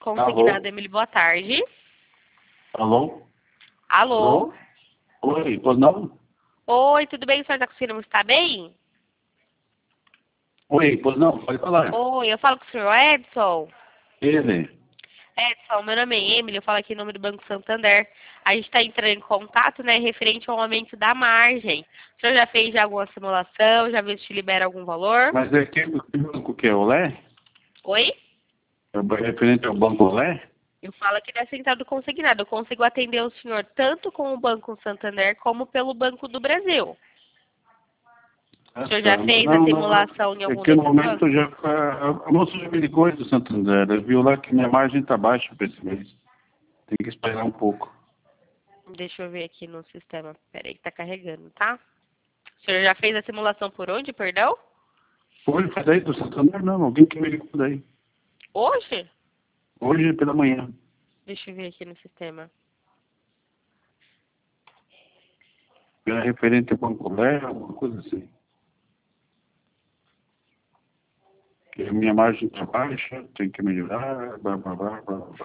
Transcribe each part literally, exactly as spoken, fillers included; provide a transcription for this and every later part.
consignado, Emily. Boa tarde. Alô? Alô? Alô? Oi, pois não? Oi, tudo bem? O senhor está conseguindo estar bem? Oi, pois não, pode falar. Oi, eu falo com o senhor Edson. Ele. Edson, meu nome é Emily, eu falo aqui em nome do Banco Santander. A gente está entrando em contato, né, referente ao aumento da margem. O senhor já fez já alguma simulação? Já viu se te libera algum valor? Mas é que, que banco que é o Lé? Oi? É referente ao Banco Lé? Eu falo aqui da Central do Consignado. Eu consigo atender o senhor tanto com o Banco Santander como pelo Banco do Brasil. Ah, O senhor tá. já fez Não, a não, simulação em é algum que no desses momento bancos? já a, a moça já me ligou aí do Santander, ela viu lá que minha margem está baixa para esse mês. Tem que esperar um pouco. Deixa eu ver aqui no sistema. Peraí que tá carregando, tá? O senhor já fez a simulação por onde, perdão? Hoje foi daí do Santander? Não, alguém que me ligou daí. Hoje? Hoje pela manhã. Deixa eu ver aqui no sistema. É referente ao Banco Lé, alguma coisa assim. Que a minha margem está baixa, tem que melhorar, blá, blá, blá, blá, blá.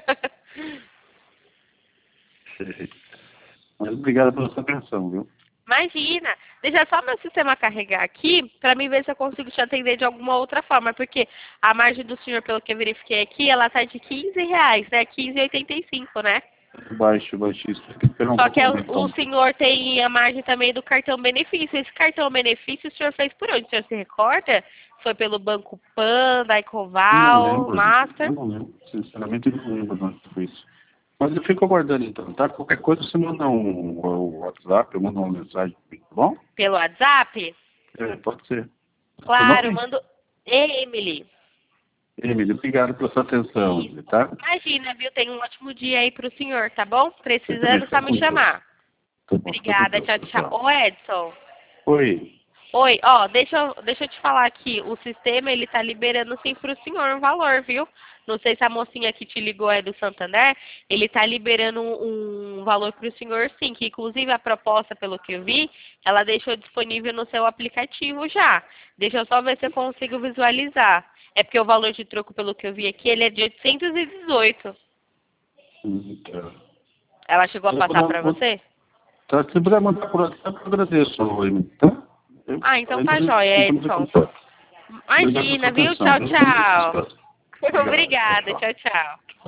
Mas obrigado pela sua atenção, viu? Imagina, deixa só meu sistema carregar aqui para mim ver se eu consigo te atender de alguma outra forma, porque a margem do senhor, pelo que eu verifiquei aqui, ela tá de quinze reais, né? quinze e oitenta e cinco, né? Baixo, baixíssimo. Tem que esperar um Só pouco que é mais, o, o então. senhor tem a margem também do cartão benefício. Esse cartão benefício o senhor fez por onde? O senhor se recorda? Foi pelo Banco Pan, da Não Ecoval, lembro. Eu Master? não lembro. Sinceramente, eu não lembro onde foi isso. Mas eu fico aguardando, então, tá? Qualquer coisa, você manda um, um WhatsApp, eu mando uma mensagem, tá bom? Pelo WhatsApp? É, pode ser. Seu Claro, nome? mando. Ei, Emily. Emily, obrigado pela sua atenção, Isso. Emily, tá? Imagina, viu? Tenha um ótimo dia aí pro senhor, tá bom? Você também Precisando, fica só com me Deus. chamar. Tá bom, fica com Obrigada, Deus. tchau, Tchau, tchau. tchau. Ô, Edson. Oi. Oi, ó, deixa eu, deixa eu te falar aqui, o sistema ele tá liberando sim pro senhor um valor, viu? Não sei se a mocinha que te ligou é do Santander, ele tá liberando um, um valor pro senhor sim, que inclusive a proposta, pelo que eu vi, ela deixou disponível no seu aplicativo já. Deixa eu só ver se eu consigo visualizar. É porque o valor de troco, pelo que eu vi aqui, ele é de oitocentos e dezoito. Então, Ela chegou a eu passar vou, pra vou, você? tá, se puder mandar por WhatsApp, eu agradeço, Emily, tá? Eu, Ah, então tá entramos jóia, entramos em Edson. contato. Obrigado pela sua Imagina, viu? atenção. Tchau, Deus abençoe. tchau. Obrigado. Tchau, Obrigada, tchau. tchau, tchau.